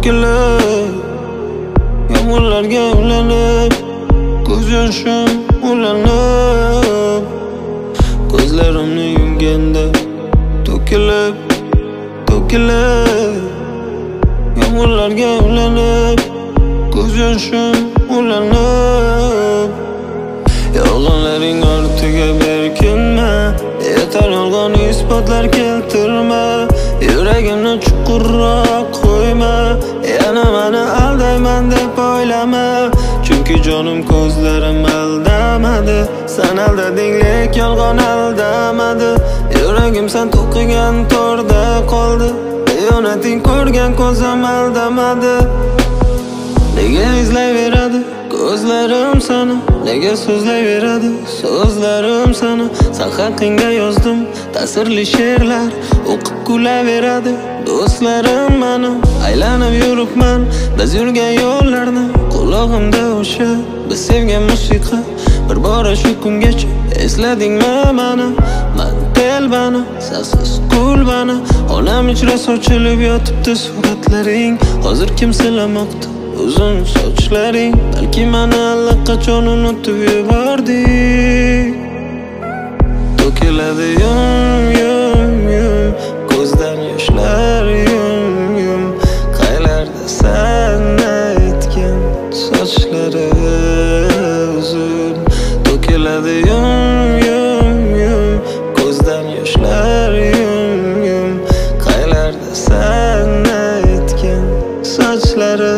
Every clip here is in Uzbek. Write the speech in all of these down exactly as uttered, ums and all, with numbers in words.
to'kilib, yomg'irlarga ulanib, ko'z yoshim ulanib, ko'zlarimni yumganda to'kilib, to'kilib, yomg'irlarga ulanib, ko'z yoshim ulanib. Yolg'onlaring ortiga berkinma, yetar yolg'on isbotlar keltirma, yuragimni chuqurroq qo'yma, yana meni aldayman deb o'ylama. Chunki jonim ko'zlarim aldamadi, sen aldading lek yolg'on aldamadi. Yuragim sen to'qigan torda qoldi, xiyonating ko'rgan ko'zim aldamadi. Nega izlayveradi ko'zlarim seni, nega so'zlayveradi so'zlarim seni. Sen haqingda yozdim ta'sirli she'rlar, o'qib kulaveradi do'stlarim meni. Aylanib yuribman biz yurgan yo'llarni, qulog'imda o'sha biz sevgan musiqa. Bir bora shu kungacha esladingmi meni? Men telbani, sensiz qulbani, onam ichra sochilib yotibdi suratlaring. Hozir kim silamoqda uzun sochlaring? Balki meni allaqachon unutib yubording. To'kiladi yum yum yum, ko'zdan yoshlar yum yum. Qaylarda sen aytgan sochlari uzun. To'kiladi yum yum yum, ko'zdan yoshlar yum yum. Qaylarda sen aytgan sochlari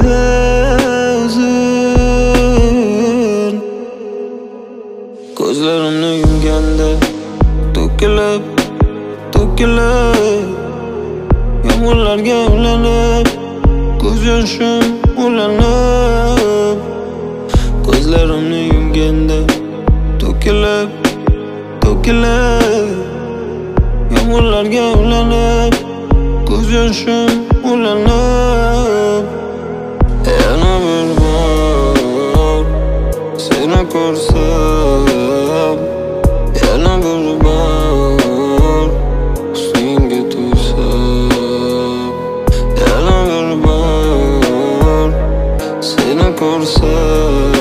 uzun. Ko'zlarimni yumganda to'kilib, to'kilib, yomg'irlarga ulanib, ko'z yoshim ulanib. Ko'zlarimni yumganda to'kilib, to'kilib, yomg'irlarga ulanib, ko'z yoshim ulanib. Yana bir bor seni ko'rsam, yana bir bor husningga to'ysam, yana bir bor seni ko'rsam.